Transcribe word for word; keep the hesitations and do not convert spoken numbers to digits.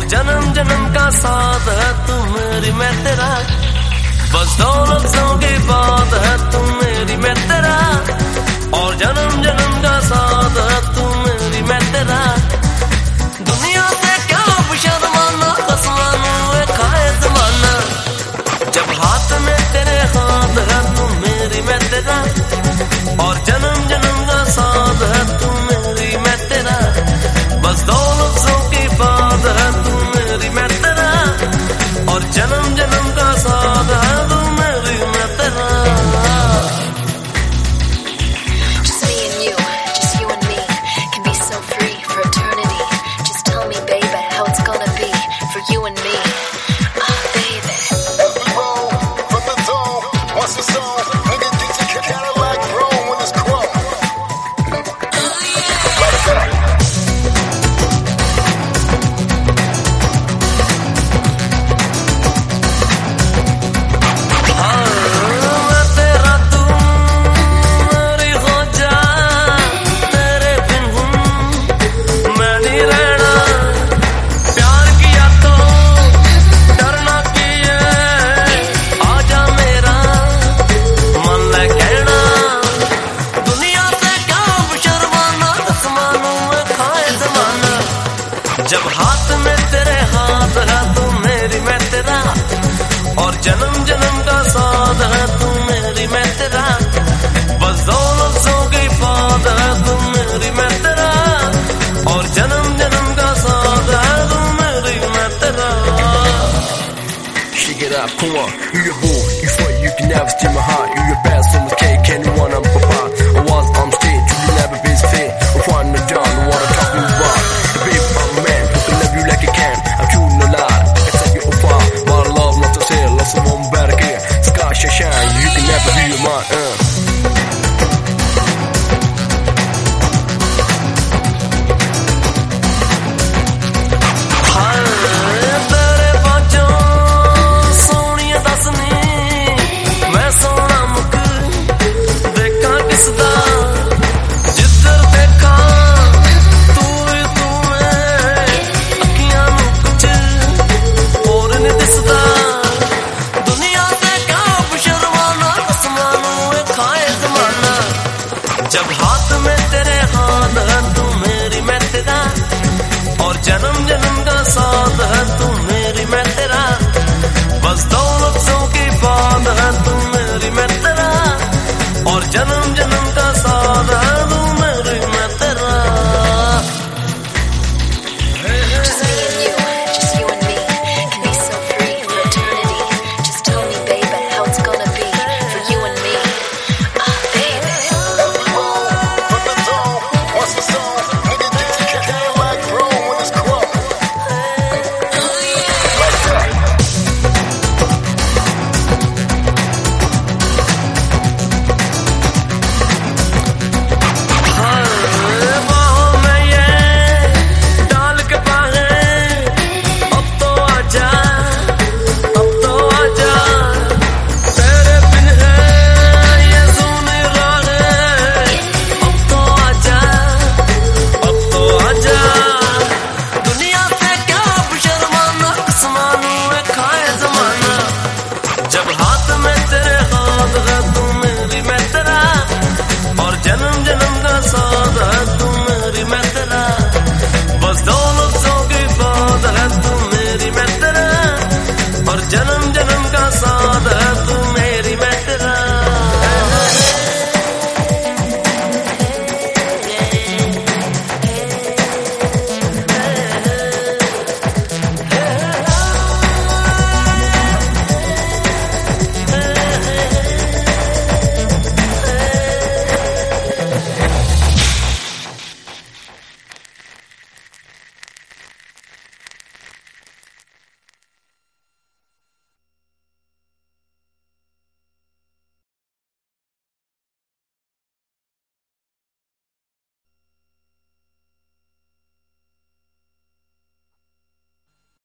जन्म जन्म का साथ है तू मेरी मैं तेरा, बस दो लफ्जों की बात है तू मेरी मैं तेरा, और जन्म जन्म का साथ है तू मेरी मैं तेरा। दुनिया से क्या शर्माना, कसमानू खाए जमाना, जब हाथ में तेरे हाथ है तू मेरी मैं तेरा, और जन्म जन्म का साथ है तू मेरी मैं तेरा, बस दो लफ्जों की बात है तू मेरी मैं तेरा, और जन्म जन्म का साथ है तू मेरी मैं तेरा। Just me and you, just you and me, can be so free for eternity. Just tell me, baby, how it's gonna be for you and me. Ah, baby. As we roll from the dome, once it's on, nigga get your Cadillac grown when it's chrome. Like that. जब हाथ में तेरे हाथ है तू मेरी मैं तेरा, और जन्म जन्म का साथ है तू मेरी मैं तेरा, बस दो लफ्जों की बात है तू मेरी मैं तेरा, और जन्म जन्म का साथ है तू मेरी मैं तेरा। Shake it up, come on, you your boo, you swear you can never steal my heart, you your best on the cake, anyone I'm papa, I was on stage, you never be fit, I'm trying to down, what I'm talking about, the big I'm a man, who can love you like you can, I'm true no lie, I tell you apart, but I love not to say, love someone better here, sky shine shine, you can never be mine, uh. जब हाथ में तेरे हाथ है तू मेरी मैं तेरा, और जन्म